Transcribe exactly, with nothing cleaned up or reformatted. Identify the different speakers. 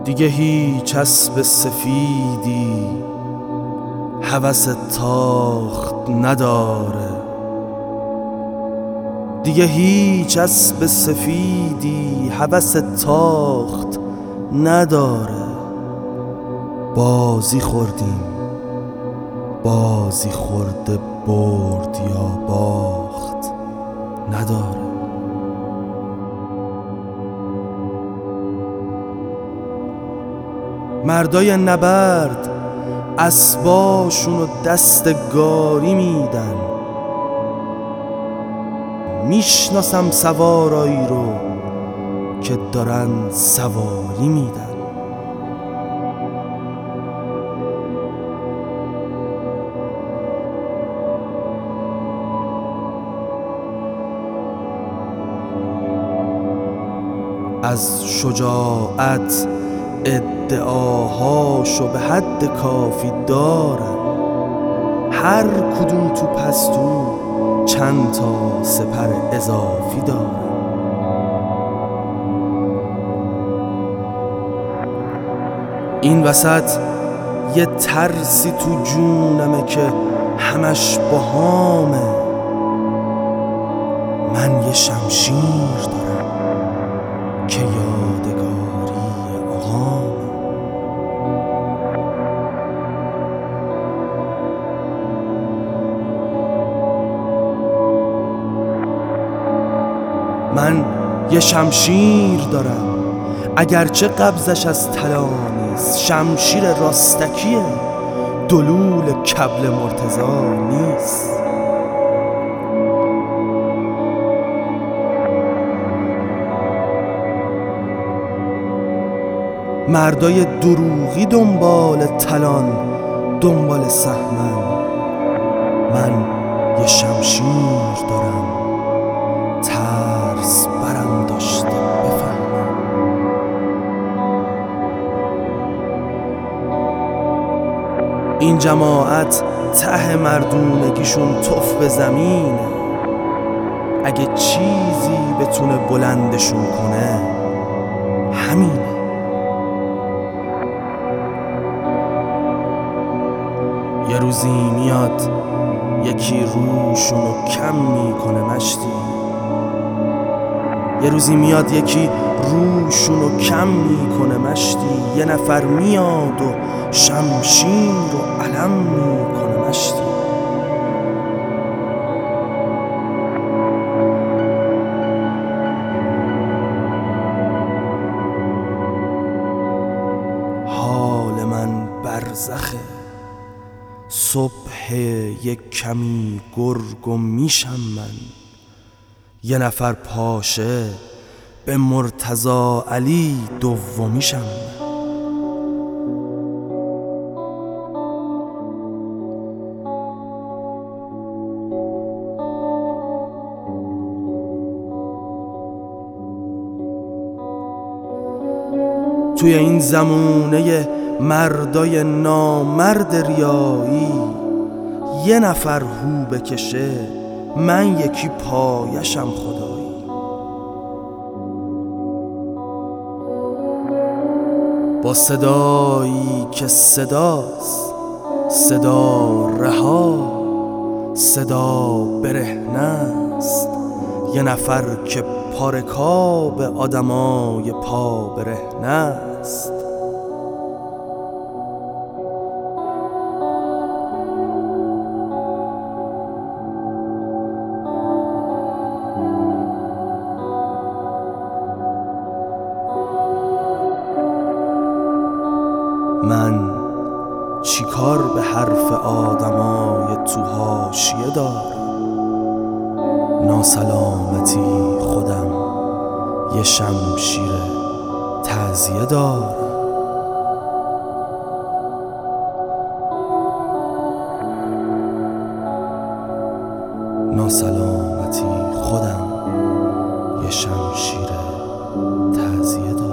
Speaker 1: دیگه هیچ اسب سفیدی هوس تاخت نداره، دیگه هیچ اسب سفیدی هوس تاخت نداره. بازی خوردیم، بازی خورده برد یا باخت نداره. مردای نبرد اسباشونو دست گاری میدن، میشناسم سوارایی رو که دارن سواری میدن. از شجاعت ادعاهاشو به حد کافی دارن، هر کدوم تو پستو چند تا سپر اضافی دارن. این وسط یه ترسی تو جونمه که همش باهامه. من یه شمشیر دارم که یادگاری آقامه. من یه شمشیر دارم، اگرچه قبضش از طلا نیست، شمشیر راستکیه، دلول کبل مرتضی نیست. مردای دروغی دنبال طلان، دنبال سهمن. من یه شمشیر دارم، ترس برم داشته بفهمم. این جماعت ته مردونگیشون تف به زمینه، اگه چیزی بتونه بلندشون کنه همینه. یه روزی میاد یکی روشونو کم میکنه مشتی، یه روزی میاد یکی روشونو کم میکنه مشتی. یه نفر میاد و شمشیر و علم میکنه مشتی. حال من برزخه، صبح یک کمی گرگ و میشم من. یه نفر پاشه به مرتضی علی دومیشم من. توی این زمونه مردای نامرد ریایی، یه نفر هو بکشه من یکی پایشم خدایی. با صدایی که صداست، صدا رها، صدا برهنه است. یه نفر که پارکاب آدمای پا برهنه است. من چیکار به حرف آدمای تو حاشیه دارم؟ ناسلامتی خودم یه شمشیر تعزیه دارم. ناسلامتی خودم یه شمشیر تعزیه دارم.